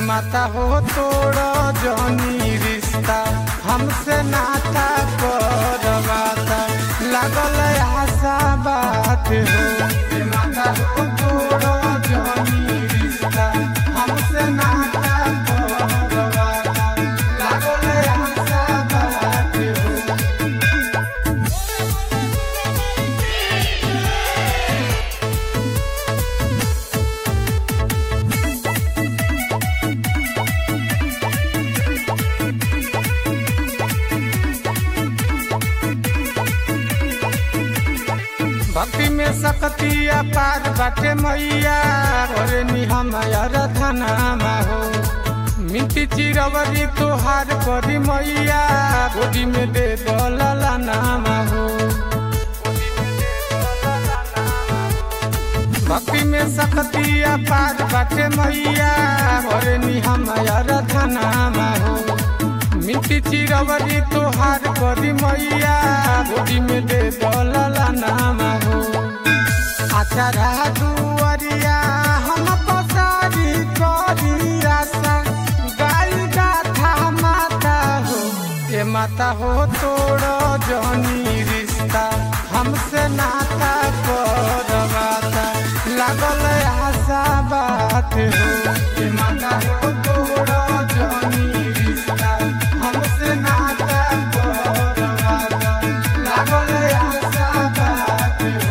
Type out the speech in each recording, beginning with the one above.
माता हो तोड़ जनी रिश्ता हमसे नाता करवाता लागल आशा बात हो माता हो तोड़ जनी रिश्ता हमसे नाता करवाता लागल आशा बात हो। भक्ति में सकतिया पार बाटे मैया करनी हमार धनामा हो मिट्टी चिरवरी तोहार करी मैया गोदी में दे दलला नामा हो। भक्ति में सकतिया पार बाटे मैया करनी हमार धनामा हो मिट्टी चिरवरी तोहार करी मैया गोदी में दे दलला नामा हो। अचारा दुआरिया हम पसारी करी आशा गाई गाथा माता हो ए माता हो तोड़ जनी रिश्ता हमसे नाता करवाता लागल आशा बात हो ए माता हो तोड़ जनी रिश्ता हमसे नाता करवाता लागल आशा बात हो।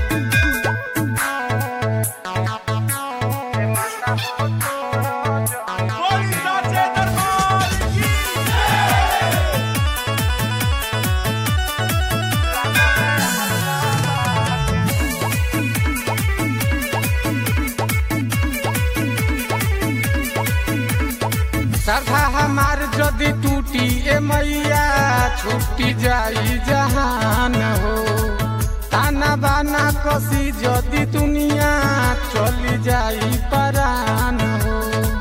श्रद्धा हमार जदि टूटी ए मैया छूटी जाई जहान हो ताना बाना कसी जदि दुनिया चली जाई परान हो।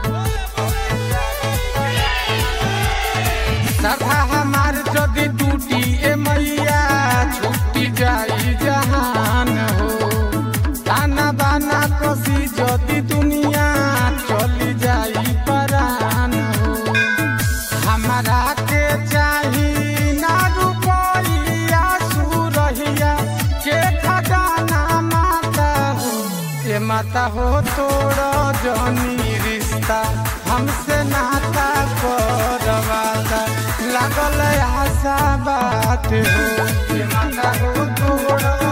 श्रद्धा हमार जदि टूटी ए मैया छूटी जाई जहान हो ताना बाना कसी जदि दुनिया चली जाई परान हो। हमारा के चाही ना रुपया सुरहिया के खजाना माता हो ए माता हो तोड़ जनी रिश्ता हमसे नाता करवाता लागल आशा बात हो ए माता हो तोड़